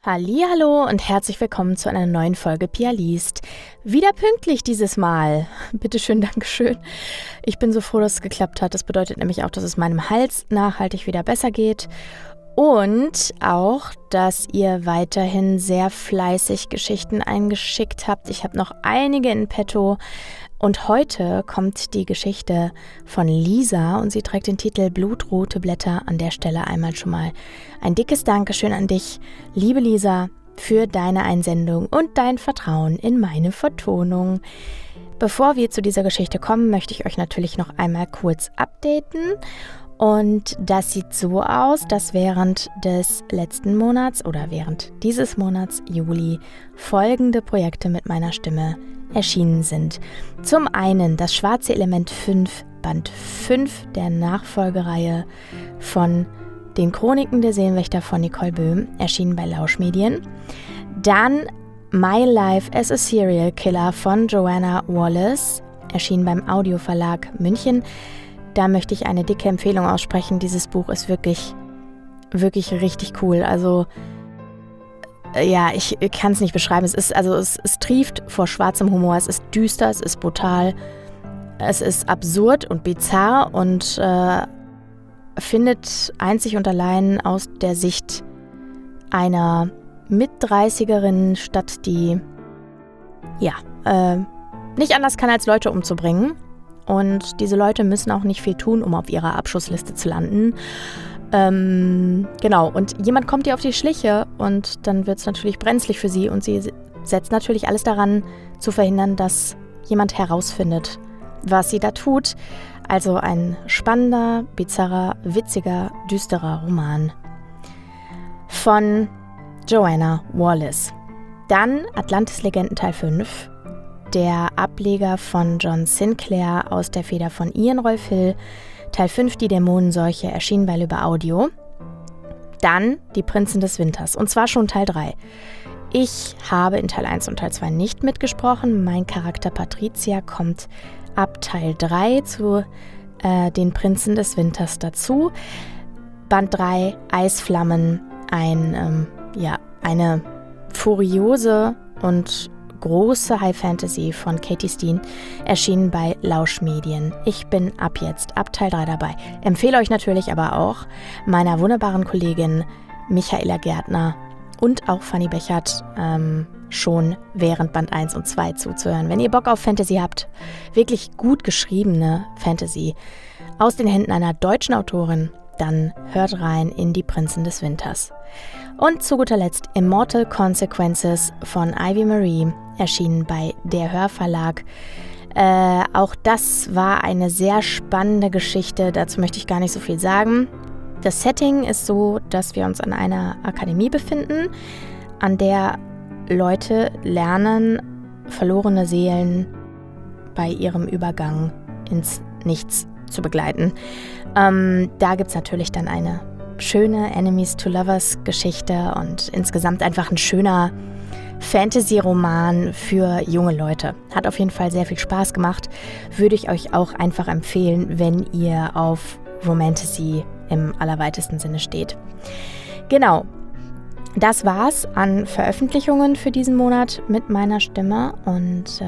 Hallihallo und herzlich willkommen zu einer neuen Folge Pia liest. Wieder pünktlich dieses Mal. Bitteschön, Dankeschön. Ich bin so froh, dass es geklappt hat. Das bedeutet nämlich auch, dass es meinem Hals nachhaltig wieder besser geht. Und auch, dass ihr weiterhin sehr fleißig Geschichten eingeschickt habt. Ich habe noch einige in petto. Und heute kommt die Geschichte von Lisa und sie trägt den Titel Blutrote Blätter. An der Stelle einmal schon mal ein dickes Dankeschön an dich, liebe Lisa, für deine Einsendung und dein Vertrauen in meine Vertonung. Bevor wir zu dieser Geschichte kommen, möchte ich euch natürlich noch einmal kurz updaten. Und das sieht so aus, dass während des letzten Monats oder während dieses Monats Juli folgende Projekte mit meiner Stimme erschienen sind. Zum einen das Schwarze Element 5, Band 5 der Nachfolgereihe von den Chroniken der Seelenwächter von Nicole Böhm, erschienen bei Lauschmedien. Dann My Life as a Serial Killer von Joanna Wallace, erschienen beim Audioverlag München. Da möchte ich eine dicke Empfehlung aussprechen. Dieses Buch ist wirklich, wirklich richtig cool. Also ja, ich kann es nicht beschreiben. Es trieft vor schwarzem Humor. Es ist düster, es ist brutal, es ist absurd und bizarr und findet einzig und allein aus der Sicht einer Mit-30erin statt, die nicht anders kann, als Leute umzubringen. Und diese Leute müssen auch nicht viel tun, um auf ihrer Abschussliste zu landen. Genau, und jemand kommt ihr auf die Schliche und dann wird es natürlich brenzlig für sie und sie setzt natürlich alles daran, zu verhindern, dass jemand herausfindet, was sie da tut. Also ein spannender, bizarrer, witziger, düsterer Roman von Joanna Wallace. Dann Atlantis-Legenden Teil 5, der Ableger von John Sinclair aus der Feder von Ian Rolf Hill, Teil 5, die Dämonenseuche, erschienen bei Lübbe Audio. Dann Die Prinzen des Winters, und zwar schon Teil 3. Ich habe in Teil 1 und Teil 2 nicht mitgesprochen. Mein Charakter Patricia kommt ab Teil 3 zu den Prinzen des Winters dazu. Band 3, Eisflammen, eine furiose und große High Fantasy von Katie Steen, erschienen bei Lauschmedien. Ich bin ab Teil 3 dabei. Empfehle euch natürlich aber auch meiner wunderbaren Kollegin Michaela Gärtner und auch Fanny Bechert schon während Band 1 und 2 zuzuhören. Wenn ihr Bock auf Fantasy habt, wirklich gut geschriebene Fantasy aus den Händen einer deutschen Autorin, dann hört rein in Die Prinzen des Winters. Und zu guter Letzt Immortal Consequences von Ivy Marie, erschienen bei Der Hörverlag. Auch das war eine sehr spannende Geschichte, dazu möchte ich gar nicht so viel sagen. Das Setting ist so, dass wir uns an einer Akademie befinden, an der Leute lernen, verlorene Seelen bei ihrem Übergang ins Nichts zu begleiten. Da gibt es natürlich dann eine schöne Enemies to Lovers Geschichte und insgesamt einfach ein schöner Fantasy-Roman für junge Leute. Hat auf jeden Fall sehr viel Spaß gemacht. Würde ich euch auch einfach empfehlen, wenn ihr auf Romantasy im allerweitesten Sinne steht. Genau, das war's an Veröffentlichungen für diesen Monat mit meiner Stimme und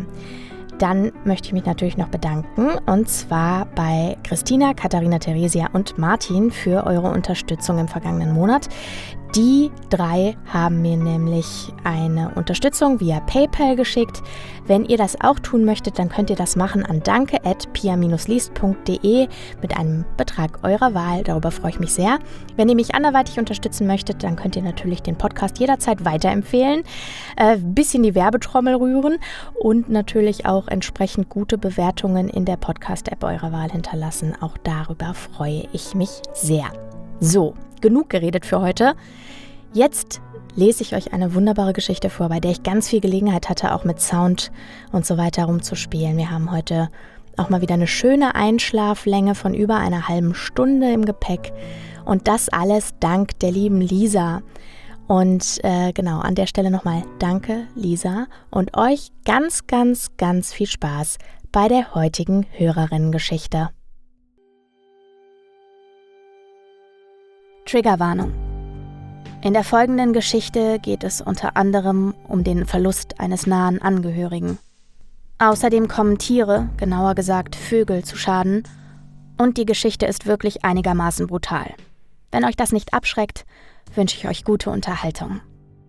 dann möchte ich mich natürlich noch bedanken, und zwar bei Christina, Katharina, Theresia und Martin für eure Unterstützung im vergangenen Monat. Die 3 haben mir nämlich eine Unterstützung via PayPal geschickt. Wenn ihr das auch tun möchtet, dann könnt ihr das machen an danke@pia-liest.de mit einem Betrag eurer Wahl. Darüber freue ich mich sehr. Wenn ihr mich anderweitig unterstützen möchtet, dann könnt ihr natürlich den Podcast jederzeit weiterempfehlen, bisschen die Werbetrommel rühren und natürlich auch entsprechend gute Bewertungen in der Podcast-App eurer Wahl hinterlassen. Auch darüber freue ich mich sehr. So, genug geredet für heute. Jetzt lese ich euch eine wunderbare Geschichte vor, bei der ich ganz viel Gelegenheit hatte, auch mit Sound und so weiter rumzuspielen. Wir haben heute auch mal wieder eine schöne Einschlaflänge von über einer halben Stunde im Gepäck. Und das alles dank der lieben Lisa. Und genau, an der Stelle nochmal danke, Lisa. Und euch ganz, ganz, ganz viel Spaß bei der heutigen Hörerinnengeschichte. Triggerwarnung. In der folgenden Geschichte geht es unter anderem um den Verlust eines nahen Angehörigen. Außerdem kommen Tiere, genauer gesagt Vögel, zu Schaden und die Geschichte ist wirklich einigermaßen brutal. Wenn euch das nicht abschreckt, wünsche ich euch gute Unterhaltung.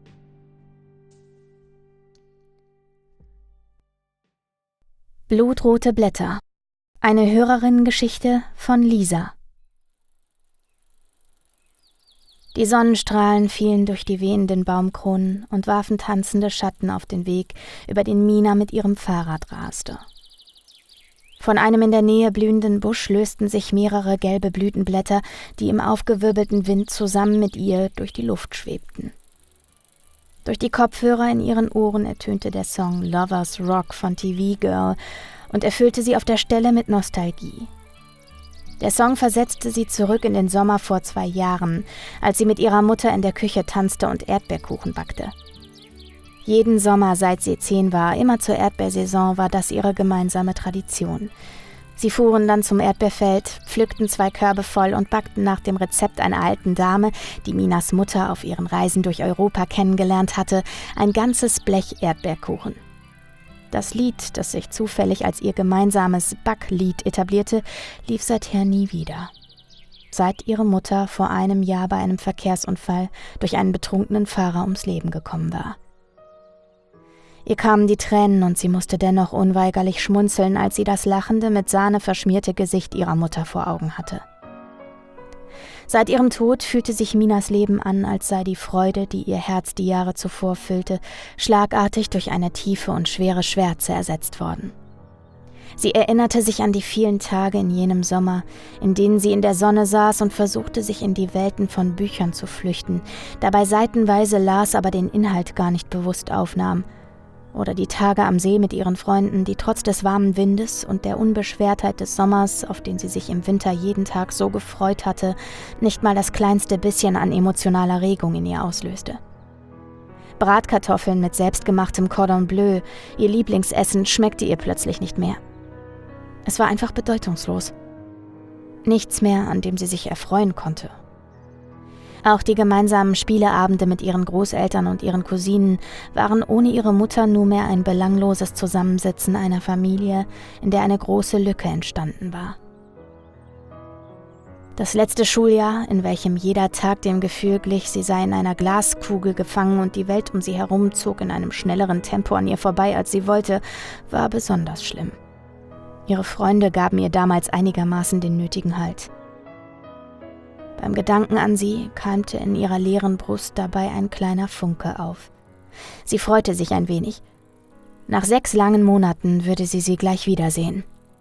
Blutrote Blätter. Eine Hörerinnengeschichte von Lisa. Die Sonnenstrahlen fielen durch die wehenden Baumkronen und warfen tanzende Schatten auf den Weg, über den Mina mit ihrem Fahrrad raste. Von einem in der Nähe blühenden Busch lösten sich mehrere gelbe Blütenblätter, die im aufgewirbelten Wind zusammen mit ihr durch die Luft schwebten. Durch die Kopfhörer in ihren Ohren ertönte der Song Lovers Rock von TV Girl und erfüllte sie auf der Stelle mit Nostalgie. Der Song versetzte sie zurück in den Sommer vor 2 Jahren, als sie mit ihrer Mutter in der Küche tanzte und Erdbeerkuchen backte. Jeden Sommer, seit sie 10 war, immer zur Erdbeersaison, war das ihre gemeinsame Tradition. Sie fuhren dann zum Erdbeerfeld, pflückten 2 Körbe voll und backten nach dem Rezept einer alten Dame, die Minas Mutter auf ihren Reisen durch Europa kennengelernt hatte, ein ganzes Blech Erdbeerkuchen. Das Lied, das sich zufällig als ihr gemeinsames Backlied etablierte, lief seither nie wieder. Seit ihre Mutter vor einem Jahr bei einem Verkehrsunfall durch einen betrunkenen Fahrer ums Leben gekommen war. Ihr kamen die Tränen und sie musste dennoch unweigerlich schmunzeln, als sie das lachende, mit Sahne verschmierte Gesicht ihrer Mutter vor Augen hatte. Seit ihrem Tod fühlte sich Minas Leben an, als sei die Freude, die ihr Herz die Jahre zuvor füllte, schlagartig durch eine tiefe und schwere Schwärze ersetzt worden. Sie erinnerte sich an die vielen Tage in jenem Sommer, in denen sie in der Sonne saß und versuchte, sich in die Welten von Büchern zu flüchten, dabei seitenweise las, aber den Inhalt gar nicht bewusst aufnahm. Oder die Tage am See mit ihren Freunden, die trotz des warmen Windes und der Unbeschwertheit des Sommers, auf den sie sich im Winter jeden Tag so gefreut hatte, nicht mal das kleinste bisschen an emotionaler Regung in ihr auslöste. Bratkartoffeln mit selbstgemachtem Cordon Bleu, ihr Lieblingsessen, schmeckte ihr plötzlich nicht mehr. Es war einfach bedeutungslos. Nichts mehr, an dem sie sich erfreuen konnte. Auch die gemeinsamen Spieleabende mit ihren Großeltern und ihren Cousinen waren ohne ihre Mutter nur mehr ein belangloses Zusammensitzen einer Familie, in der eine große Lücke entstanden war. Das letzte Schuljahr, in welchem jeder Tag dem Gefühl glich, sie sei in einer Glaskugel gefangen und die Welt um sie herum zog in einem schnelleren Tempo an ihr vorbei, als sie wollte, war besonders schlimm. Ihre Freunde gaben ihr damals einigermaßen den nötigen Halt. Beim Gedanken an sie keimte in ihrer leeren Brust dabei ein kleiner Funke auf. Sie freute sich ein wenig. Nach 6 langen Monaten würde sie gleich wiedersehen.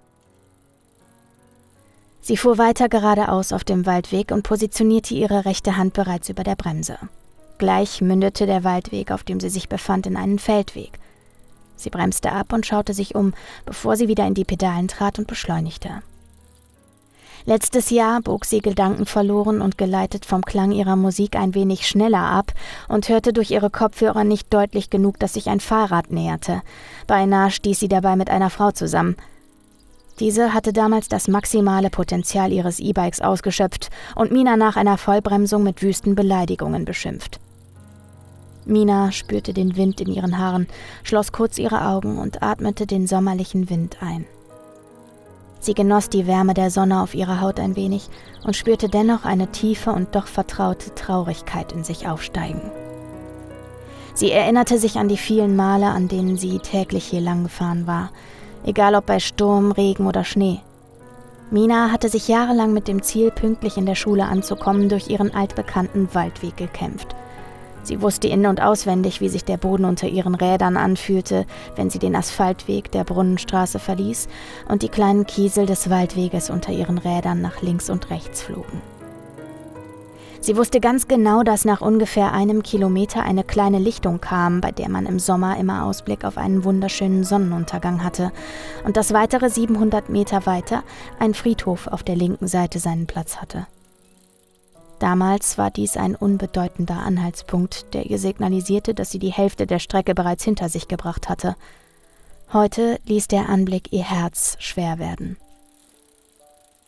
Sie fuhr weiter geradeaus auf dem Waldweg und positionierte ihre rechte Hand bereits über der Bremse. Gleich mündete der Waldweg, auf dem sie sich befand, in einen Feldweg. Sie bremste ab und schaute sich um, bevor sie wieder in die Pedalen trat und beschleunigte. Letztes Jahr bog sie gedankenverloren und geleitet vom Klang ihrer Musik ein wenig schneller ab und hörte durch ihre Kopfhörer nicht deutlich genug, dass sich ein Fahrrad näherte. Beinahe stieß sie dabei mit einer Frau zusammen. Diese hatte damals das maximale Potenzial ihres E-Bikes ausgeschöpft und Mina nach einer Vollbremsung mit wüsten Beleidigungen beschimpft. Mina spürte den Wind in ihren Haaren, schloss kurz ihre Augen und atmete den sommerlichen Wind ein. Sie genoss die Wärme der Sonne auf ihrer Haut ein wenig und spürte dennoch eine tiefe und doch vertraute Traurigkeit in sich aufsteigen. Sie erinnerte sich an die vielen Male, an denen sie täglich hier lang gefahren war, egal ob bei Sturm, Regen oder Schnee. Mina hatte sich jahrelang mit dem Ziel, pünktlich in der Schule anzukommen, durch ihren altbekannten Waldweg gekämpft. Sie wusste in- und auswendig, wie sich der Boden unter ihren Rädern anfühlte, wenn sie den Asphaltweg der Brunnenstraße verließ und die kleinen Kiesel des Waldweges unter ihren Rädern nach links und rechts flogen. Sie wusste ganz genau, dass nach ungefähr 1 Kilometer eine kleine Lichtung kam, bei der man im Sommer immer Ausblick auf einen wunderschönen Sonnenuntergang hatte und dass weitere 700 Meter weiter ein Friedhof auf der linken Seite seinen Platz hatte. Damals war dies ein unbedeutender Anhaltspunkt, der ihr signalisierte, dass sie die Hälfte der Strecke bereits hinter sich gebracht hatte. Heute ließ der Anblick ihr Herz schwer werden.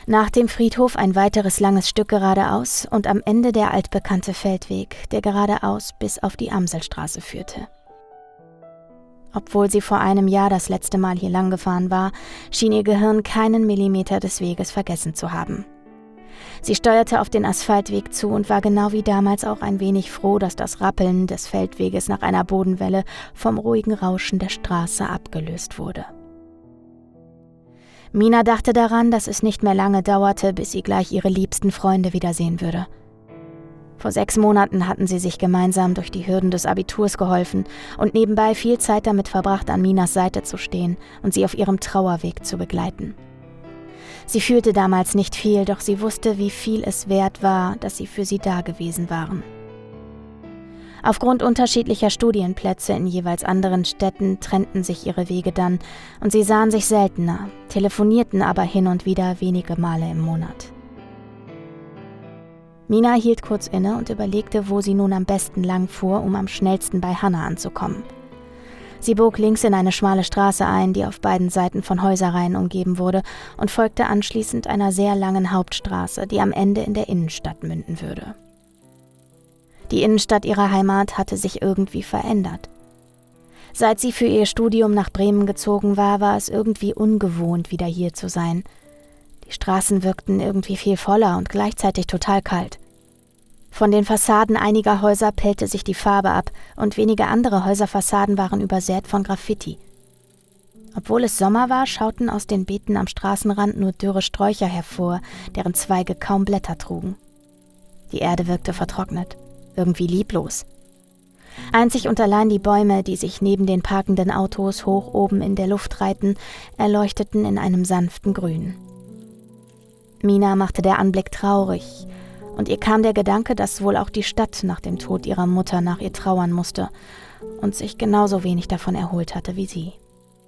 Nach dem Friedhof ein weiteres langes Stück geradeaus und am Ende der altbekannte Feldweg, der geradeaus bis auf die Amselstraße führte. Obwohl sie vor einem Jahr das letzte Mal hier lang gefahren war, schien ihr Gehirn keinen Millimeter des Weges vergessen zu haben. Sie steuerte auf den Asphaltweg zu und war genau wie damals auch ein wenig froh, dass das Rappeln des Feldweges nach einer Bodenwelle vom ruhigen Rauschen der Straße abgelöst wurde. Mina dachte daran, dass es nicht mehr lange dauerte, bis sie gleich ihre liebsten Freunde wiedersehen würde. Vor 6 Monaten hatten sie sich gemeinsam durch die Hürden des Abiturs geholfen und nebenbei viel Zeit damit verbracht, an Minas Seite zu stehen und sie auf ihrem Trauerweg zu begleiten. Sie fühlte damals nicht viel, doch sie wusste, wie viel es wert war, dass sie für sie da gewesen waren. Aufgrund unterschiedlicher Studienplätze in jeweils anderen Städten trennten sich ihre Wege dann und sie sahen sich seltener, telefonierten aber hin und wieder wenige Male im Monat. Mina hielt kurz inne und überlegte, wo sie nun am besten lang fuhr, um am schnellsten bei Hannah anzukommen. Sie bog links in eine schmale Straße ein, die auf beiden Seiten von Häuserreihen umgeben wurde, und folgte anschließend einer sehr langen Hauptstraße, die am Ende in der Innenstadt münden würde. Die Innenstadt ihrer Heimat hatte sich irgendwie verändert. Seit sie für ihr Studium nach Bremen gezogen war, war es irgendwie ungewohnt, wieder hier zu sein. Die Straßen wirkten irgendwie viel voller und gleichzeitig total kalt. Von den Fassaden einiger Häuser pellte sich die Farbe ab und wenige andere Häuserfassaden waren übersät von Graffiti. Obwohl es Sommer war, schauten aus den Beeten am Straßenrand nur dürre Sträucher hervor, deren Zweige kaum Blätter trugen. Die Erde wirkte vertrocknet, irgendwie lieblos. Einzig und allein die Bäume, die sich neben den parkenden Autos hoch oben in der Luft reihten, erleuchteten in einem sanften Grün. Mina machte der Anblick traurig, und ihr kam der Gedanke, dass wohl auch die Stadt nach dem Tod ihrer Mutter nach ihr trauern musste und sich genauso wenig davon erholt hatte wie sie.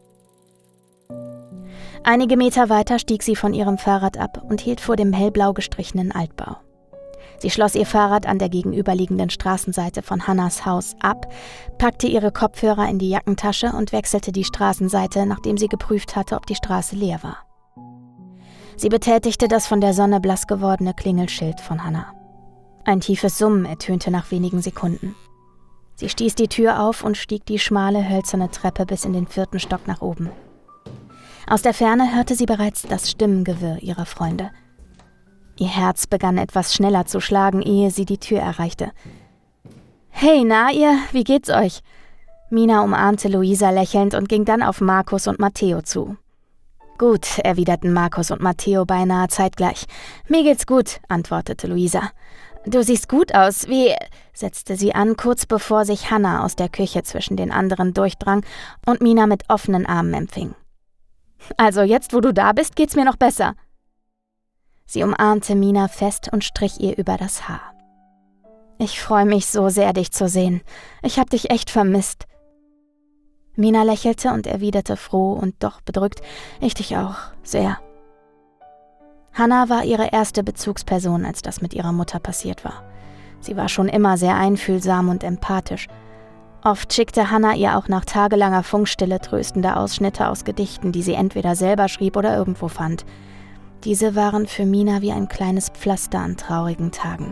Einige Meter weiter stieg sie von ihrem Fahrrad ab und hielt vor dem hellblau gestrichenen Altbau. Sie schloss ihr Fahrrad an der gegenüberliegenden Straßenseite von Hannahs Haus ab, packte ihre Kopfhörer in die Jackentasche und wechselte die Straßenseite, nachdem sie geprüft hatte, ob die Straße leer war. Sie betätigte das von der Sonne blass gewordene Klingelschild von Hannah. Ein tiefes Summen ertönte nach wenigen Sekunden. Sie stieß die Tür auf und stieg die schmale, hölzerne Treppe bis in den 4. Stock nach oben. Aus der Ferne hörte sie bereits das Stimmengewirr ihrer Freunde. Ihr Herz begann etwas schneller zu schlagen, ehe sie die Tür erreichte. »Hey, na ihr, wie geht's euch?« Mina umarmte Luisa lächelnd und ging dann auf Markus und Matteo zu. »Gut«, erwiderten Markus und Matteo beinahe zeitgleich. »Mir geht's gut«, antwortete Luisa. »Du siehst gut aus, wie«, setzte sie an, kurz bevor sich Hannah aus der Küche zwischen den anderen durchdrang und Mina mit offenen Armen empfing. »Also jetzt, wo du da bist, geht's mir noch besser.« Sie umarmte Mina fest und strich ihr über das Haar. »Ich freue mich so sehr, dich zu sehen. Ich hab dich echt vermisst.« Mina lächelte und erwiderte froh und doch bedrückt, »Ich dich auch, sehr.« Hannah war ihre erste Bezugsperson, als das mit ihrer Mutter passiert war. Sie war schon immer sehr einfühlsam und empathisch. Oft schickte Hannah ihr auch nach tagelanger Funkstille tröstende Ausschnitte aus Gedichten, die sie entweder selber schrieb oder irgendwo fand. Diese waren für Mina wie ein kleines Pflaster an traurigen Tagen.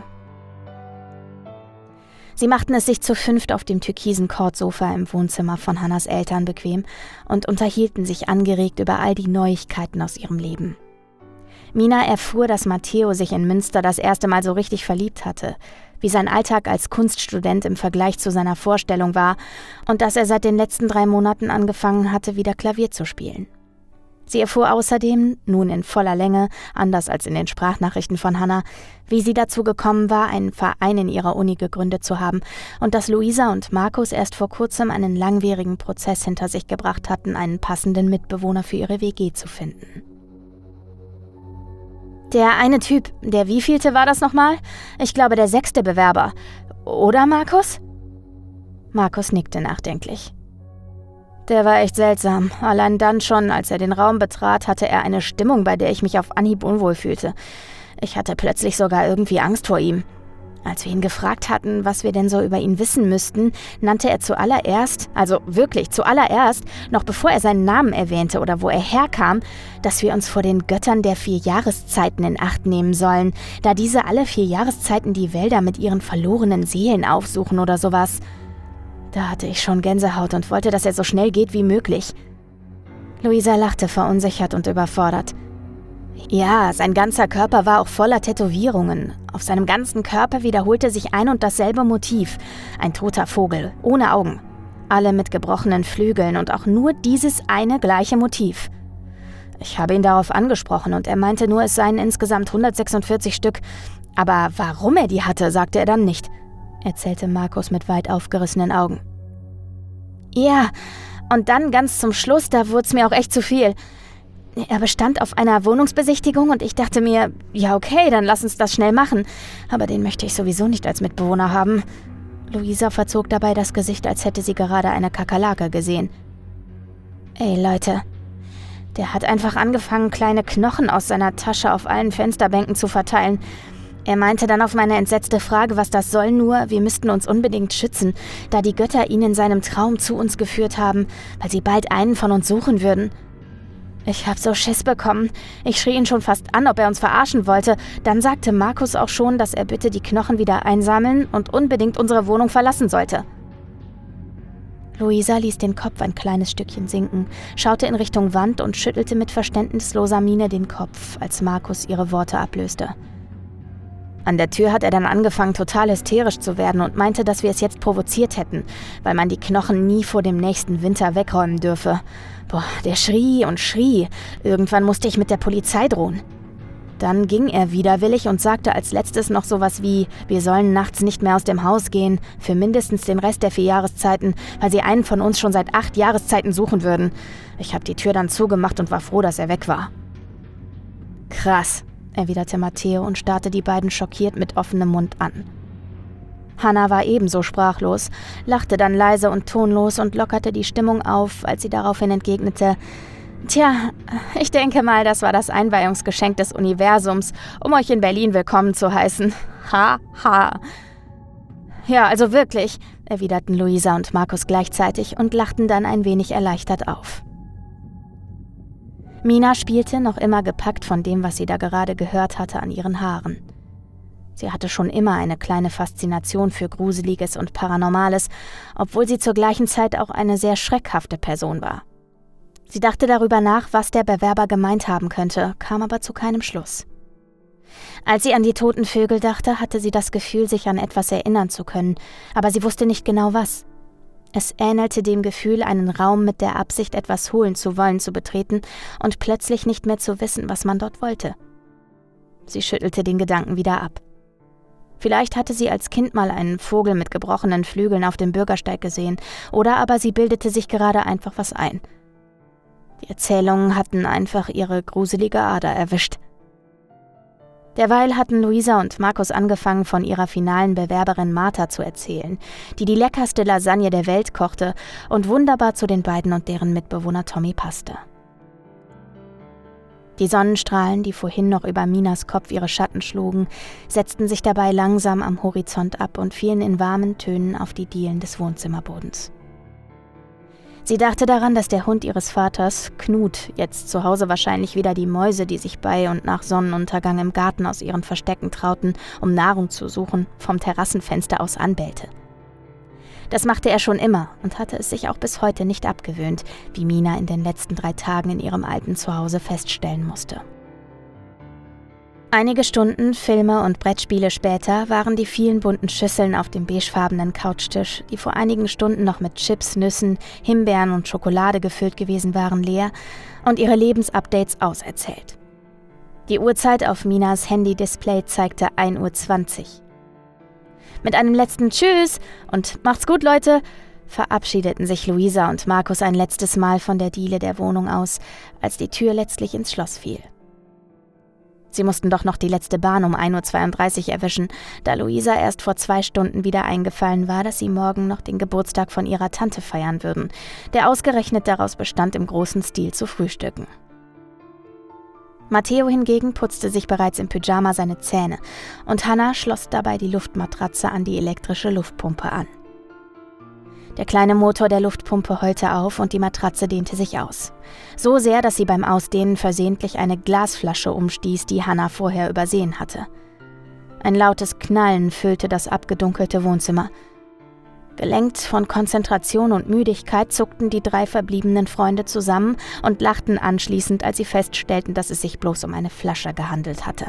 Sie machten es sich zu 5 auf dem türkisen Kordsofa im Wohnzimmer von Hannahs Eltern bequem und unterhielten sich angeregt über all die Neuigkeiten aus ihrem Leben. Mina erfuhr, dass Matteo sich in Münster das erste Mal so richtig verliebt hatte, wie sein Alltag als Kunststudent im Vergleich zu seiner Vorstellung war und dass er seit den letzten 3 Monaten angefangen hatte, wieder Klavier zu spielen. Sie erfuhr außerdem, nun in voller Länge, anders als in den Sprachnachrichten von Hannah, wie sie dazu gekommen war, einen Verein in ihrer Uni gegründet zu haben und dass Luisa und Markus erst vor kurzem einen langwierigen Prozess hinter sich gebracht hatten, einen passenden Mitbewohner für ihre WG zu finden. Der eine Typ, der wievielte war das nochmal? Ich glaube, der 6. Bewerber. Oder, Markus? Markus nickte nachdenklich. Der war echt seltsam. Allein dann schon, als er den Raum betrat, hatte er eine Stimmung, bei der ich mich auf Anhieb unwohl fühlte. Ich hatte plötzlich sogar irgendwie Angst vor ihm. Als wir ihn gefragt hatten, was wir denn so über ihn wissen müssten, nannte er zuallererst, also wirklich zuallererst, noch bevor er seinen Namen erwähnte oder wo er herkam, dass wir uns vor den Göttern der 4 Jahreszeiten in Acht nehmen sollen, da diese alle 4 Jahreszeiten die Wälder mit ihren verlorenen Seelen aufsuchen oder sowas. Da hatte ich schon Gänsehaut und wollte, dass er so schnell geht wie möglich. Luisa lachte verunsichert und überfordert. Ja, sein ganzer Körper war auch voller Tätowierungen. Auf seinem ganzen Körper wiederholte sich ein und dasselbe Motiv. Ein toter Vogel, ohne Augen. Alle mit gebrochenen Flügeln und auch nur dieses eine gleiche Motiv. Ich habe ihn darauf angesprochen und er meinte nur, es seien insgesamt 146 Stück. Aber warum er die hatte, sagte er dann nicht, erzählte Markus mit weit aufgerissenen Augen. Ja, und dann ganz zum Schluss, da wurde es mir auch echt zu viel. Er bestand auf einer Wohnungsbesichtigung und ich dachte mir, ja okay, dann lass uns das schnell machen. Aber den möchte ich sowieso nicht als Mitbewohner haben. Luisa verzog dabei das Gesicht, als hätte sie gerade eine Kakerlake gesehen. Ey Leute, der hat einfach angefangen, kleine Knochen aus seiner Tasche auf allen Fensterbänken zu verteilen. Er meinte dann auf meine entsetzte Frage, was das soll, nur, wir müssten uns unbedingt schützen, da die Götter ihn in seinem Traum zu uns geführt haben, weil sie bald einen von uns suchen würden. Ich hab so Schiss bekommen. Ich schrie ihn schon fast an, ob er uns verarschen wollte. Dann sagte Markus auch schon, dass er bitte die Knochen wieder einsammeln und unbedingt unsere Wohnung verlassen sollte. Luisa ließ den Kopf ein kleines Stückchen sinken, schaute in Richtung Wand und schüttelte mit verständnisloser Miene den Kopf, als Markus ihre Worte ablöste. An der Tür hat er dann angefangen, total hysterisch zu werden und meinte, dass wir es jetzt provoziert hätten, weil man die Knochen nie vor dem nächsten Winter wegräumen dürfe. Boah, der schrie und schrie. Irgendwann musste ich mit der Polizei drohen. Dann ging er widerwillig und sagte als letztes noch sowas wie, wir sollen nachts nicht mehr aus dem Haus gehen, für mindestens den Rest der 4 Jahreszeiten, weil sie einen von uns schon seit 8 Jahreszeiten suchen würden. Ich habe die Tür dann zugemacht und war froh, dass er weg war. Krass, erwiderte Matteo und starrte die beiden schockiert mit offenem Mund an. Hannah war ebenso sprachlos, lachte dann leise und tonlos und lockerte die Stimmung auf, als sie daraufhin entgegnete, Tja, ich denke mal, das war das Einweihungsgeschenk des Universums, um euch in Berlin willkommen zu heißen. Ha, ha. Ja, also wirklich, erwiderten Luisa und Markus gleichzeitig und lachten dann ein wenig erleichtert auf. Mina spielte, noch immer gepackt von dem, was sie da gerade gehört hatte, an ihren Haaren. Sie hatte schon immer eine kleine Faszination für Gruseliges und Paranormales, obwohl sie zur gleichen Zeit auch eine sehr schreckhafte Person war. Sie dachte darüber nach, was der Bewerber gemeint haben könnte, kam aber zu keinem Schluss. Als sie an die toten Vögel dachte, hatte sie das Gefühl, sich an etwas erinnern zu können, aber sie wusste nicht genau was. Es ähnelte dem Gefühl, einen Raum mit der Absicht, etwas holen zu wollen, zu betreten und plötzlich nicht mehr zu wissen, was man dort wollte. Sie schüttelte den Gedanken wieder ab. Vielleicht hatte sie als Kind mal einen Vogel mit gebrochenen Flügeln auf dem Bürgersteig gesehen, oder aber sie bildete sich gerade einfach was ein. Die Erzählungen hatten einfach ihre gruselige Ader erwischt. Derweil hatten Luisa und Markus angefangen, von ihrer finalen Bewerberin Martha zu erzählen, die die leckerste Lasagne der Welt kochte und wunderbar zu den beiden und deren Mitbewohner Tommy passte. Die Sonnenstrahlen, die vorhin noch über Minas Kopf ihre Schatten schlugen, setzten sich dabei langsam am Horizont ab und fielen in warmen Tönen auf die Dielen des Wohnzimmerbodens. Sie dachte daran, dass der Hund ihres Vaters, Knut, jetzt zu Hause wahrscheinlich wieder die Mäuse, die sich bei und nach Sonnenuntergang im Garten aus ihren Verstecken trauten, um Nahrung zu suchen, vom Terrassenfenster aus anbellte. Das machte er schon immer und hatte es sich auch bis heute nicht abgewöhnt, wie Mina in den letzten 3 Tagen in ihrem alten Zuhause feststellen musste. Einige Stunden, Filme und Brettspiele später waren die vielen bunten Schüsseln auf dem beigefarbenen Couchtisch, die vor einigen Stunden noch mit Chips, Nüssen, Himbeeren und Schokolade gefüllt gewesen waren, leer und ihre Lebensupdates auserzählt. Die Uhrzeit auf Minas Handy-Display zeigte 1:20 Uhr. Mit einem letzten Tschüss und macht's gut, Leute, verabschiedeten sich Luisa und Markus ein letztes Mal von der Diele der Wohnung aus, als die Tür letztlich ins Schloss fiel. Sie mussten doch noch die letzte Bahn um 1:32 Uhr erwischen, da Luisa erst vor 2 Stunden wieder eingefallen war, dass sie morgen noch den Geburtstag von ihrer Tante feiern würden, der ausgerechnet daraus bestand, im großen Stil zu frühstücken. Matteo hingegen putzte sich bereits im Pyjama seine Zähne und Hannah schloss dabei die Luftmatratze an die elektrische Luftpumpe an. Der kleine Motor der Luftpumpe heulte auf und die Matratze dehnte sich aus. So sehr, dass sie beim Ausdehnen versehentlich eine Glasflasche umstieß, die Hannah vorher übersehen hatte. Ein lautes Knallen füllte das abgedunkelte Wohnzimmer. Gelenkt von Konzentration und Müdigkeit zuckten die 3 verbliebenen Freunde zusammen und lachten anschließend, als sie feststellten, dass es sich bloß um eine Flasche gehandelt hatte.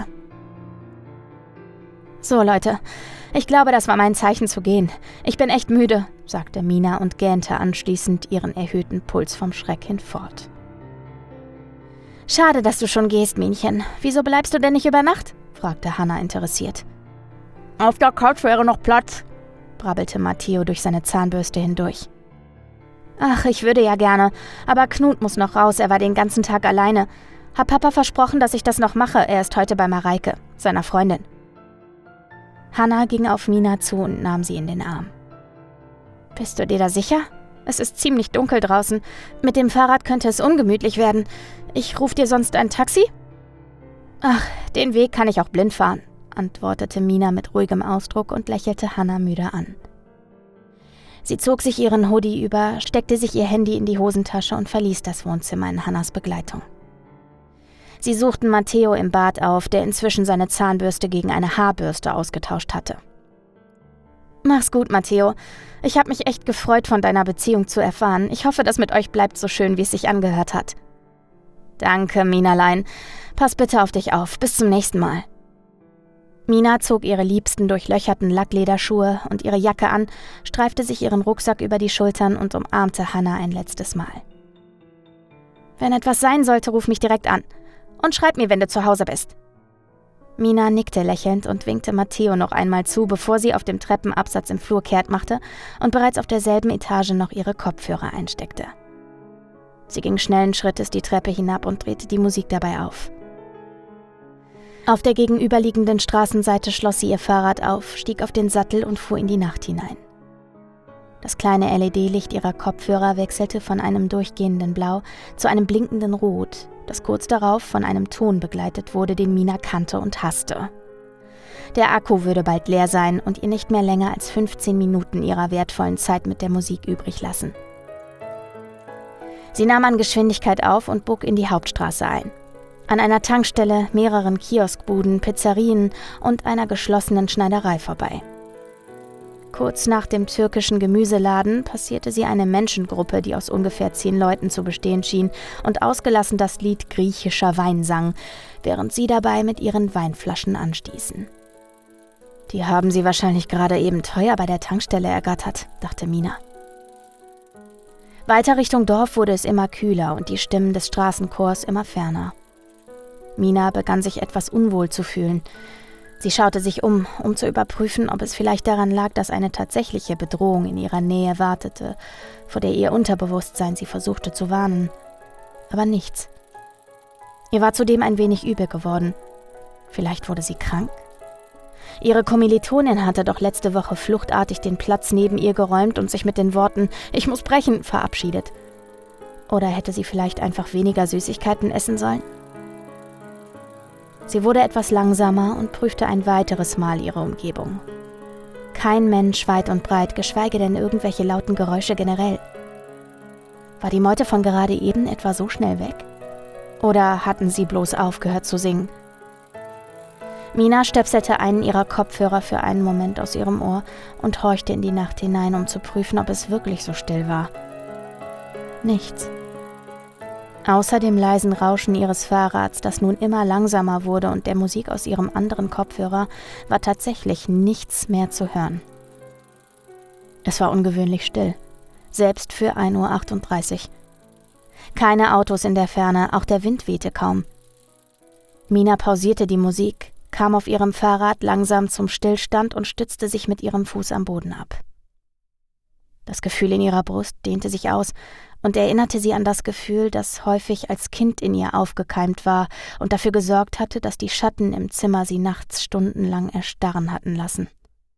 »So, Leute, ich glaube, das war mein Zeichen zu gehen. Ich bin echt müde«, sagte Mina und gähnte anschließend ihren erhöhten Puls vom Schreck hinfort. »Schade, dass du schon gehst, Minchen. Wieso bleibst du denn nicht über Nacht?« fragte Hannah interessiert. »Auf der Couch wäre noch Platz«, brabbelte Matteo durch seine Zahnbürste hindurch. »Ach, ich würde ja gerne, aber Knut muss noch raus, er war den ganzen Tag alleine. Hab Papa versprochen, dass ich das noch mache, er ist heute bei Mareike, seiner Freundin.« Hannah ging auf Mina zu und nahm sie in den Arm. »Bist du dir da sicher? Es ist ziemlich dunkel draußen. Mit dem Fahrrad könnte es ungemütlich werden. Ich rufe dir sonst ein Taxi?« »Ach, den Weg kann ich auch blind fahren«, antwortete Mina mit ruhigem Ausdruck und lächelte Hannah müde an. Sie zog sich ihren Hoodie über, steckte sich ihr Handy in die Hosentasche und verließ das Wohnzimmer in Hannahs Begleitung. Sie suchten Matteo im Bad auf, der inzwischen seine Zahnbürste gegen eine Haarbürste ausgetauscht hatte. »Mach's gut, Matteo. Ich habe mich echt gefreut, von deiner Beziehung zu erfahren. Ich hoffe, das mit euch bleibt so schön, wie es sich angehört hat.« »Danke, Minalein. Pass bitte auf dich auf. Bis zum nächsten Mal.« Mina zog ihre liebsten durchlöcherten Lacklederschuhe und ihre Jacke an, streifte sich ihren Rucksack über die Schultern und umarmte Hannah ein letztes Mal. »Wenn etwas sein sollte, ruf mich direkt an. Und schreib mir, wenn du zu Hause bist.« Mina nickte lächelnd und winkte Matteo noch einmal zu, bevor sie auf dem Treppenabsatz im Flur kehrt machte und bereits auf derselben Etage noch ihre Kopfhörer einsteckte. Sie ging schnellen Schrittes die Treppe hinab und drehte die Musik dabei auf. Auf der gegenüberliegenden Straßenseite schloss sie ihr Fahrrad auf, stieg auf den Sattel und fuhr in die Nacht hinein. Das kleine LED-Licht ihrer Kopfhörer wechselte von einem durchgehenden Blau zu einem blinkenden Rot, das kurz darauf von einem Ton begleitet wurde, den Mina kannte und hasste. Der Akku würde bald leer sein und ihr nicht mehr länger als 15 Minuten ihrer wertvollen Zeit mit der Musik übrig lassen. Sie nahm an Geschwindigkeit auf und bog in die Hauptstraße ein. An einer Tankstelle, mehreren Kioskbuden, Pizzerien und einer geschlossenen Schneiderei vorbei. Kurz nach dem türkischen Gemüseladen passierte sie eine Menschengruppe, die aus ungefähr 10 Leuten zu bestehen schien und ausgelassen das Lied griechischer Wein sang, während sie dabei mit ihren Weinflaschen anstießen. »Die haben sie wahrscheinlich gerade eben teuer bei der Tankstelle ergattert«, dachte Mina. Weiter Richtung Dorf wurde es immer kühler und die Stimmen des Straßenchors immer ferner. Mina begann sich etwas unwohl zu fühlen. Sie schaute sich um zu überprüfen, ob es vielleicht daran lag, dass eine tatsächliche Bedrohung in ihrer Nähe wartete, vor der ihr Unterbewusstsein sie versuchte zu warnen. Aber nichts. Ihr war zudem ein wenig übel geworden. Vielleicht wurde sie krank? Ihre Kommilitonin hatte doch letzte Woche fluchtartig den Platz neben ihr geräumt und sich mit den Worten »Ich muss brechen« verabschiedet. Oder hätte sie vielleicht einfach weniger Süßigkeiten essen sollen? Sie wurde etwas langsamer und prüfte ein weiteres Mal ihre Umgebung. Kein Mensch weit und breit, geschweige denn irgendwelche lauten Geräusche generell. War die Meute von gerade eben etwa so schnell weg? Oder hatten sie bloß aufgehört zu singen? Mina stöpselte einen ihrer Kopfhörer für einen Moment aus ihrem Ohr und horchte in die Nacht hinein, um zu prüfen, ob es wirklich so still war. Nichts. Außer dem leisen Rauschen ihres Fahrrads, das nun immer langsamer wurde, und der Musik aus ihrem anderen Kopfhörer, war tatsächlich nichts mehr zu hören. Es war ungewöhnlich still, selbst für 1:38 Uhr. Keine Autos in der Ferne, auch der Wind wehte kaum. Mina pausierte die Musik, kam auf ihrem Fahrrad langsam zum Stillstand und stützte sich mit ihrem Fuß am Boden ab. Das Gefühl in ihrer Brust dehnte sich aus und erinnerte sie an das Gefühl, das häufig als Kind in ihr aufgekeimt war und dafür gesorgt hatte, dass die Schatten im Zimmer sie nachts stundenlang erstarren hatten lassen.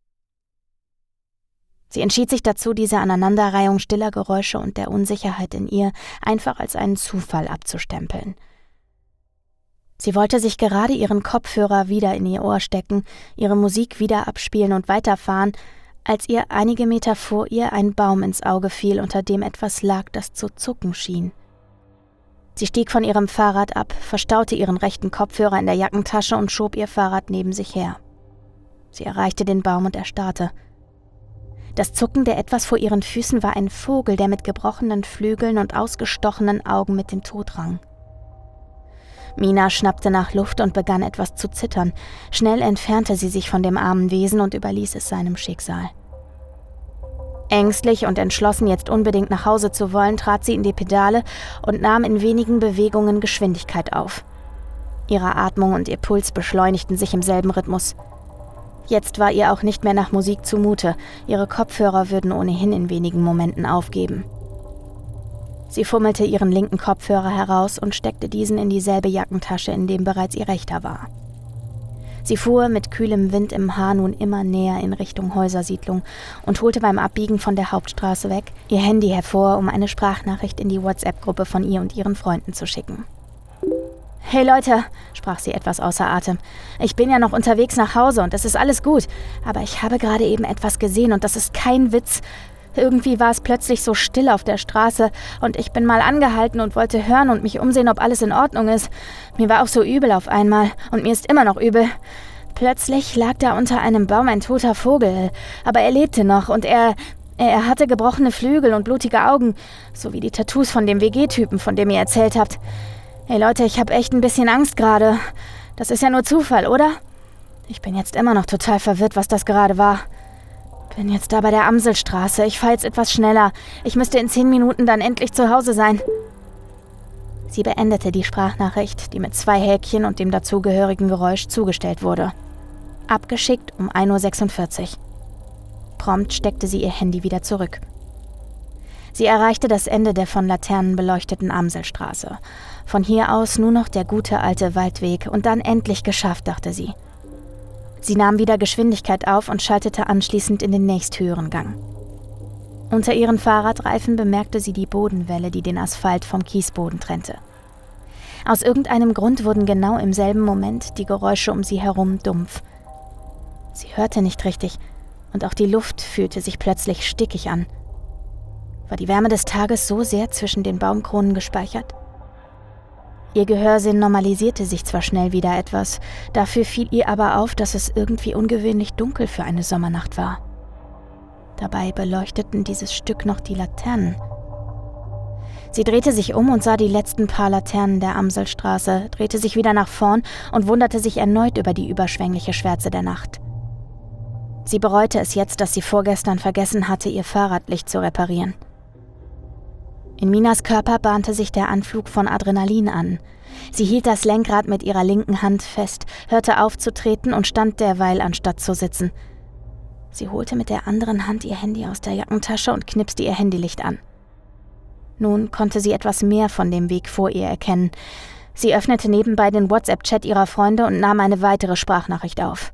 Sie entschied sich dazu, diese Aneinanderreihung stiller Geräusche und der Unsicherheit in ihr einfach als einen Zufall abzustempeln. Sie wollte sich gerade ihren Kopfhörer wieder in ihr Ohr stecken, ihre Musik wieder abspielen und weiterfahren, als ihr einige Meter vor ihr ein Baum ins Auge fiel, unter dem etwas lag, das zu zucken schien. Sie stieg von ihrem Fahrrad ab, verstaute ihren rechten Kopfhörer in der Jackentasche und schob ihr Fahrrad neben sich her. Sie erreichte den Baum und erstarrte. Das Zucken der etwas vor ihren Füßen war ein Vogel, der mit gebrochenen Flügeln und ausgestochenen Augen mit dem Tod rang. Mina schnappte nach Luft und begann etwas zu zittern. Schnell entfernte sie sich von dem armen Wesen und überließ es seinem Schicksal. Ängstlich und entschlossen, jetzt unbedingt nach Hause zu wollen, trat sie in die Pedale und nahm in wenigen Bewegungen Geschwindigkeit auf. Ihre Atmung und ihr Puls beschleunigten sich im selben Rhythmus. Jetzt war ihr auch nicht mehr nach Musik zumute, ihre Kopfhörer würden ohnehin in wenigen Momenten aufgeben. Sie fummelte ihren linken Kopfhörer heraus und steckte diesen in dieselbe Jackentasche, in dem bereits ihr rechter war. Sie fuhr mit kühlem Wind im Haar nun immer näher in Richtung Häusersiedlung und holte beim Abbiegen von der Hauptstraße weg ihr Handy hervor, um eine Sprachnachricht in die WhatsApp-Gruppe von ihr und ihren Freunden zu schicken. »Hey Leute«, sprach sie etwas außer Atem, »ich bin ja noch unterwegs nach Hause und es ist alles gut, aber ich habe gerade eben etwas gesehen und das ist kein Witz. Irgendwie war es plötzlich so still auf der Straße und ich bin mal angehalten und wollte hören und mich umsehen, ob alles in Ordnung ist. Mir war auch so übel auf einmal und mir ist immer noch übel. Plötzlich lag da unter einem Baum ein toter Vogel, aber er lebte noch und er hatte gebrochene Flügel und blutige Augen, so wie die Tattoos von dem WG-Typen, von dem ihr erzählt habt. Hey Leute, ich habe echt ein bisschen Angst gerade. Das ist ja nur Zufall, oder? Ich bin jetzt immer noch total verwirrt, was das gerade war. Bin jetzt da bei der Amselstraße. Ich fahre jetzt etwas schneller. Ich müsste in 10 Minuten dann endlich zu Hause sein.« Sie beendete die Sprachnachricht, die mit 2 Häkchen und dem dazugehörigen Geräusch zugestellt wurde. Abgeschickt um 1:46 Uhr. Prompt steckte sie ihr Handy wieder zurück. Sie erreichte das Ende der von Laternen beleuchteten Amselstraße. Von hier aus nur noch der gute alte Waldweg und dann endlich geschafft, dachte sie. Sie nahm wieder Geschwindigkeit auf und schaltete anschließend in den nächsthöheren Gang. Unter ihren Fahrradreifen bemerkte sie die Bodenwelle, die den Asphalt vom Kiesboden trennte. Aus irgendeinem Grund wurden genau im selben Moment die Geräusche um sie herum dumpf. Sie hörte nicht richtig und auch die Luft fühlte sich plötzlich stickig an. War die Wärme des Tages so sehr zwischen den Baumkronen gespeichert? Ihr Gehörsinn normalisierte sich zwar schnell wieder etwas, dafür fiel ihr aber auf, dass es irgendwie ungewöhnlich dunkel für eine Sommernacht war. Dabei beleuchteten dieses Stück noch die Laternen. Sie drehte sich um und sah die letzten paar Laternen der Amselstraße, drehte sich wieder nach vorn und wunderte sich erneut über die überschwängliche Schwärze der Nacht. Sie bereute es jetzt, dass sie vorgestern vergessen hatte, ihr Fahrradlicht zu reparieren. In Minas Körper bahnte sich der Anflug von Adrenalin an. Sie hielt das Lenkrad mit ihrer linken Hand fest, hörte auf zu treten und stand derweil, anstatt zu sitzen. Sie holte mit der anderen Hand ihr Handy aus der Jackentasche und knipste ihr Handylicht an. Nun konnte sie etwas mehr von dem Weg vor ihr erkennen. Sie öffnete nebenbei den WhatsApp-Chat ihrer Freunde und nahm eine weitere Sprachnachricht auf.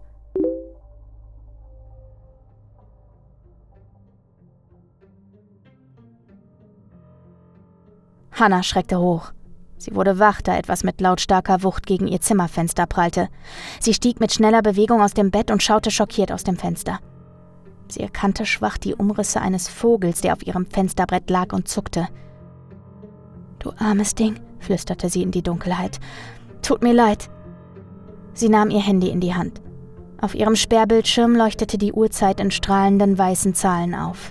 Hannah schreckte hoch. Sie wurde wach, da etwas mit lautstarker Wucht gegen ihr Zimmerfenster prallte. Sie stieg mit schneller Bewegung aus dem Bett und schaute schockiert aus dem Fenster. Sie erkannte schwach die Umrisse eines Vogels, der auf ihrem Fensterbrett lag und zuckte. »Du armes Ding«, flüsterte sie in die Dunkelheit. »Tut mir leid.« Sie nahm ihr Handy in die Hand. Auf ihrem Sperrbildschirm leuchtete die Uhrzeit in strahlenden weißen Zahlen auf.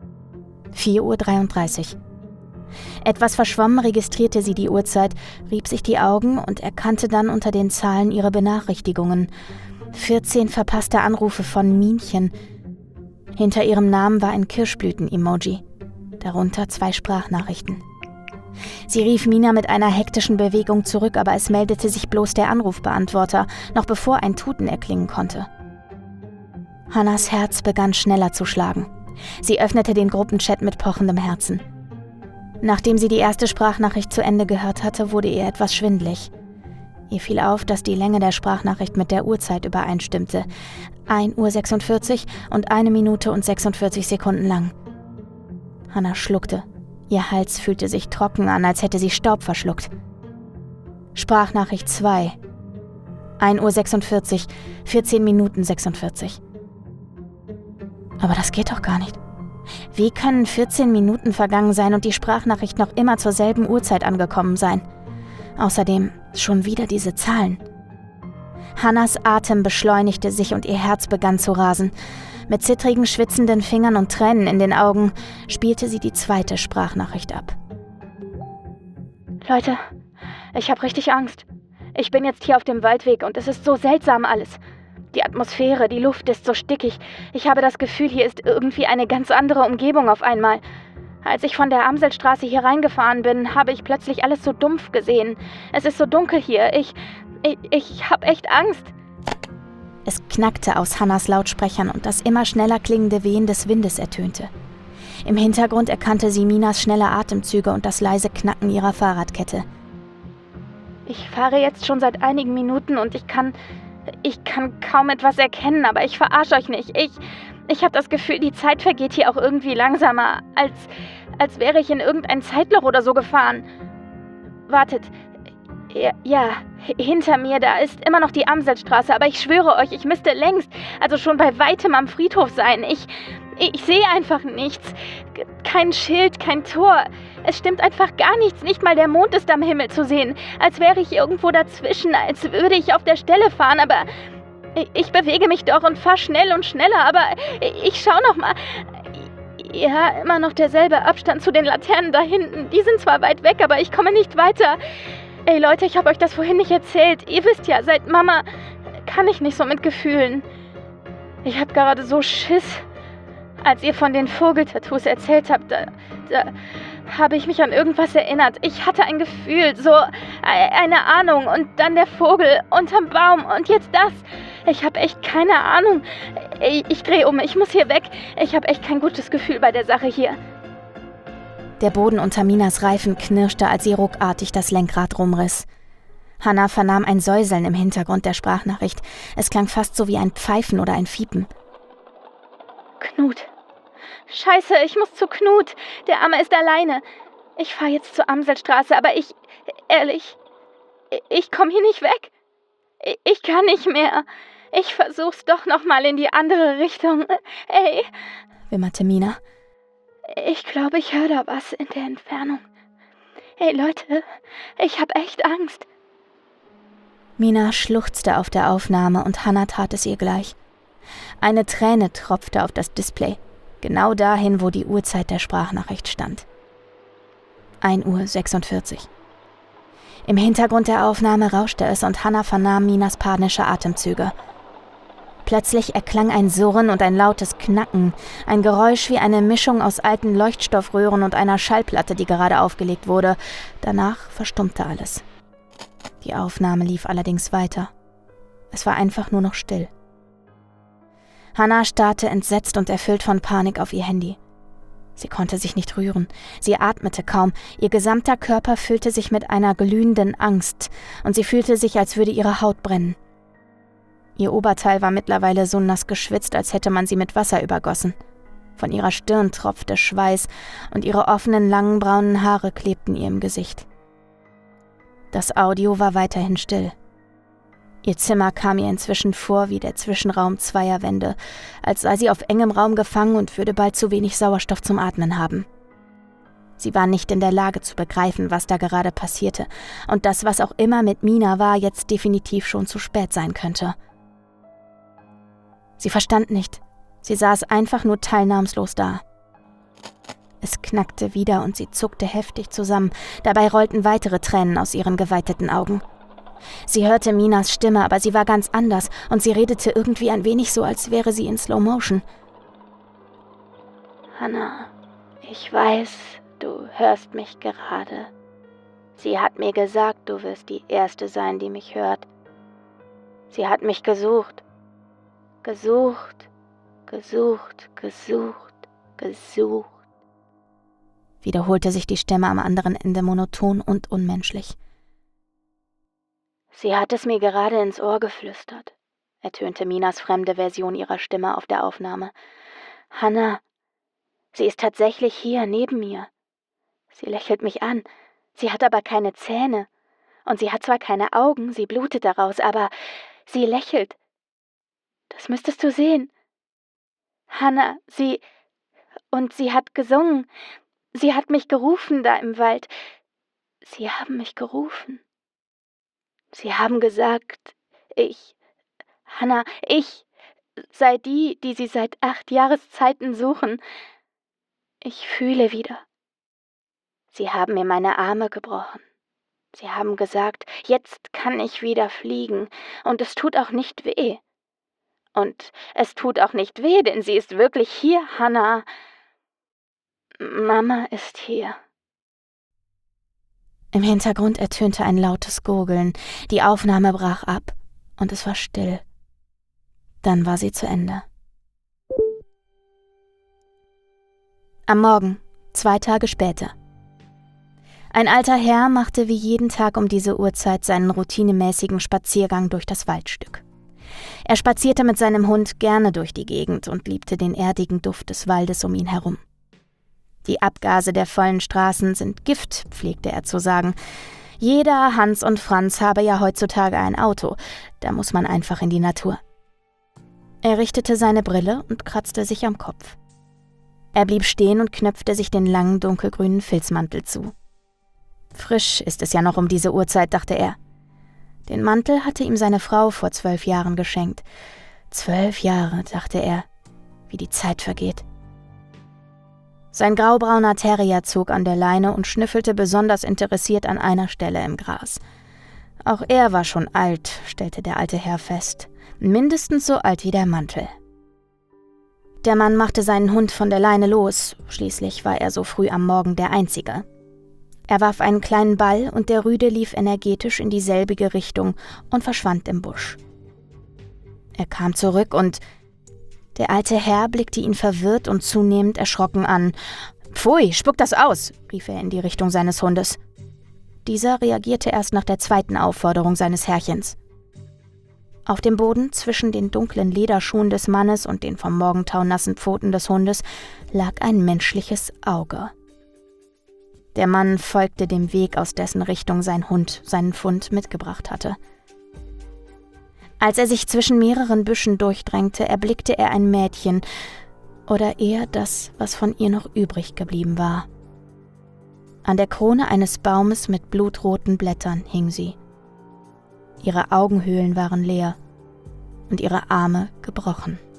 4:33 Uhr. Etwas verschwommen registrierte sie die Uhrzeit, rieb sich die Augen und erkannte dann unter den Zahlen ihre Benachrichtigungen. 14 verpasste Anrufe von Minchen. Hinter ihrem Namen war ein Kirschblüten-Emoji, darunter 2 Sprachnachrichten. Sie rief Mina mit einer hektischen Bewegung zurück, aber es meldete sich bloß der Anrufbeantworter, noch bevor ein Tuten erklingen konnte. Hannahs Herz begann schneller zu schlagen. Sie öffnete den Gruppenchat mit pochendem Herzen. Nachdem sie die erste Sprachnachricht zu Ende gehört hatte, wurde ihr etwas schwindelig. Ihr fiel auf, dass die Länge der Sprachnachricht mit der Uhrzeit übereinstimmte. 1:46 Uhr und 1 Minute und 46 Sekunden lang. Hannah schluckte. Ihr Hals fühlte sich trocken an, als hätte sie Staub verschluckt. Sprachnachricht 2. 1:46 Uhr, 14 Minuten 46. Aber das geht doch gar nicht. Wie können 14 Minuten vergangen sein und die Sprachnachricht noch immer zur selben Uhrzeit angekommen sein? Außerdem schon wieder diese Zahlen. Hannas Atem beschleunigte sich und ihr Herz begann zu rasen. Mit zittrigen, schwitzenden Fingern und Tränen in den Augen spielte sie die zweite Sprachnachricht ab. Leute, ich habe richtig Angst. Ich bin jetzt hier auf dem Waldweg und es ist so seltsam alles. Die Atmosphäre, die Luft ist so stickig. Ich habe das Gefühl, hier ist irgendwie eine ganz andere Umgebung auf einmal. Als ich von der Amselstraße hier reingefahren bin, habe ich plötzlich alles so dumpf gesehen. Es ist so dunkel hier. Ich habe echt Angst. Es knackte aus Hannas Lautsprechern und das immer schneller klingende Wehen des Windes ertönte. Im Hintergrund erkannte sie Minas schnelle Atemzüge und das leise Knacken ihrer Fahrradkette. Ich fahre jetzt schon seit einigen Minuten und ich kann kaum etwas erkennen, aber ich verarsche euch nicht. Ich habe das Gefühl, die Zeit vergeht hier auch irgendwie langsamer, als wäre ich in irgendein Zeitloch oder so gefahren. Wartet. Ja, hinter mir, da ist immer noch die Amselstraße, aber ich schwöre euch, ich müsste längst, also schon bei weitem am Friedhof sein. Ich sehe einfach nichts. Kein Schild, kein Tor. Es stimmt einfach gar nichts. Nicht mal der Mond ist am Himmel zu sehen. Als wäre ich irgendwo dazwischen, als würde ich auf der Stelle fahren, aber ich bewege mich doch und fahre schnell und schneller, aber ich schau noch mal. Ja, immer noch derselbe Abstand zu den Laternen da hinten. Die sind zwar weit weg, aber ich komme nicht weiter. Ey Leute, ich habe euch das vorhin nicht erzählt. Ihr wisst ja, seit Mama kann ich nicht so mit Gefühlen. Ich habe gerade so Schiss. Als ihr von den Vogeltattoos erzählt habt, da habe ich mich an irgendwas erinnert. Ich hatte ein Gefühl, so eine Ahnung und dann der Vogel unterm Baum und jetzt das. Ich habe echt keine Ahnung. Ich drehe um, ich muss hier weg. Ich habe echt kein gutes Gefühl bei der Sache hier. Der Boden unter Minas Reifen knirschte, als sie ruckartig das Lenkrad rumriss. Hanna vernahm ein Säuseln im Hintergrund der Sprachnachricht. Es klang fast so wie ein Pfeifen oder ein Fiepen. Knut. Scheiße, ich muss zu Knut. Der Arme ist alleine. Ich fahre jetzt zur Amselstraße, aber ich komme hier nicht weg. Ich kann nicht mehr. Ich versuch's doch nochmal in die andere Richtung. Ey, wimmerte Mina. Ich glaube, ich höre da was in der Entfernung. Ey, Leute, ich hab echt Angst. Mina schluchzte auf der Aufnahme und Hanna tat es ihr gleich. Eine Träne tropfte auf das Display, genau dahin, wo die Uhrzeit der Sprachnachricht stand. 1:46 Uhr. Im Hintergrund der Aufnahme rauschte es und Hanna vernahm Minas panische Atemzüge. Plötzlich erklang ein Surren und ein lautes Knacken, ein Geräusch wie eine Mischung aus alten Leuchtstoffröhren und einer Schallplatte, die gerade aufgelegt wurde. Danach verstummte alles. Die Aufnahme lief allerdings weiter. Es war einfach nur noch still. Hanna starrte entsetzt und erfüllt von Panik auf ihr Handy. Sie konnte sich nicht rühren. Sie atmete kaum. Ihr gesamter Körper füllte sich mit einer glühenden Angst und sie fühlte sich, als würde ihre Haut brennen. Ihr Oberteil war mittlerweile so nass geschwitzt, als hätte man sie mit Wasser übergossen. Von ihrer Stirn tropfte Schweiß und ihre offenen, langen braunen Haare klebten ihr im Gesicht. Das Audio war weiterhin still. Ihr Zimmer kam ihr inzwischen vor wie der Zwischenraum zweier Wände, als sei sie auf engem Raum gefangen und würde bald zu wenig Sauerstoff zum Atmen haben. Sie war nicht in der Lage zu begreifen, was da gerade passierte und dass was auch immer mit Mina war, jetzt definitiv schon zu spät sein könnte. Sie verstand nicht. Sie saß einfach nur teilnahmslos da. Es knackte wieder und sie zuckte heftig zusammen. Dabei rollten weitere Tränen aus ihren geweiteten Augen. Sie hörte Minas Stimme, aber sie war ganz anders und sie redete irgendwie ein wenig so, als wäre sie in Slow Motion. Hanna, ich weiß, du hörst mich gerade. Sie hat mir gesagt, du wirst die Erste sein, die mich hört. Sie hat mich gesucht. Gesucht, gesucht, gesucht, gesucht, wiederholte sich die Stimme am anderen Ende monoton und unmenschlich. Sie hat es mir gerade ins Ohr geflüstert, ertönte Minas fremde Version ihrer Stimme auf der Aufnahme. Hanna, sie ist tatsächlich hier neben mir. Sie lächelt mich an, sie hat aber keine Zähne. Und sie hat zwar keine Augen, sie blutet daraus, aber sie lächelt. Das müsstest du sehen. Hannah, sie hat gesungen. Sie hat mich gerufen da im Wald. Sie haben mich gerufen. Sie haben gesagt, Hannah, ich sei die sie seit 8 Jahreszeiten suchen. Ich fühle wieder. Sie haben mir meine Arme gebrochen. Sie haben gesagt, jetzt kann ich wieder fliegen, und es tut auch nicht weh. Und es tut auch nicht weh, denn sie ist wirklich hier, Hannah. Mama ist hier. Im Hintergrund ertönte ein lautes Gurgeln, die Aufnahme brach ab und es war still. Dann war sie zu Ende. Am Morgen, 2 Tage später. Ein alter Herr machte wie jeden Tag um diese Uhrzeit seinen routinemäßigen Spaziergang durch das Waldstück. Er spazierte mit seinem Hund gerne durch die Gegend und liebte den erdigen Duft des Waldes um ihn herum. Die Abgase der vollen Straßen sind Gift, pflegte er zu sagen. Jeder Hans und Franz habe ja heutzutage ein Auto, da muss man einfach in die Natur. Er richtete seine Brille und kratzte sich am Kopf. Er blieb stehen und knöpfte sich den langen dunkelgrünen Filzmantel zu. Frisch ist es ja noch um diese Uhrzeit, dachte er. Den Mantel hatte ihm seine Frau vor 12 Jahren geschenkt. 12 Jahre, dachte er, wie die Zeit vergeht. Sein graubrauner Terrier zog an der Leine und schnüffelte besonders interessiert an einer Stelle im Gras. Auch er war schon alt, stellte der alte Herr fest. Mindestens so alt wie der Mantel. Der Mann machte seinen Hund von der Leine los, schließlich war er so früh am Morgen der Einzige. Er warf einen kleinen Ball und der Rüde lief energetisch in dieselbige Richtung und verschwand im Busch. Er kam zurück und der alte Herr blickte ihn verwirrt und zunehmend erschrocken an. »Pfui, spuck das aus«, rief er in die Richtung seines Hundes. Dieser reagierte erst nach der 2. Aufforderung seines Herrchens. Auf dem Boden zwischen den dunklen Lederschuhen des Mannes und den vom Morgentau nassen Pfoten des Hundes lag ein menschliches Auge. Der Mann folgte dem Weg, aus dessen Richtung sein Hund seinen Fund mitgebracht hatte. Als er sich zwischen mehreren Büschen durchdrängte, erblickte er ein Mädchen, oder eher das, was von ihr noch übrig geblieben war. An der Krone eines Baumes mit blutroten Blättern hing sie. Ihre Augenhöhlen waren leer und ihre Arme gebrochen.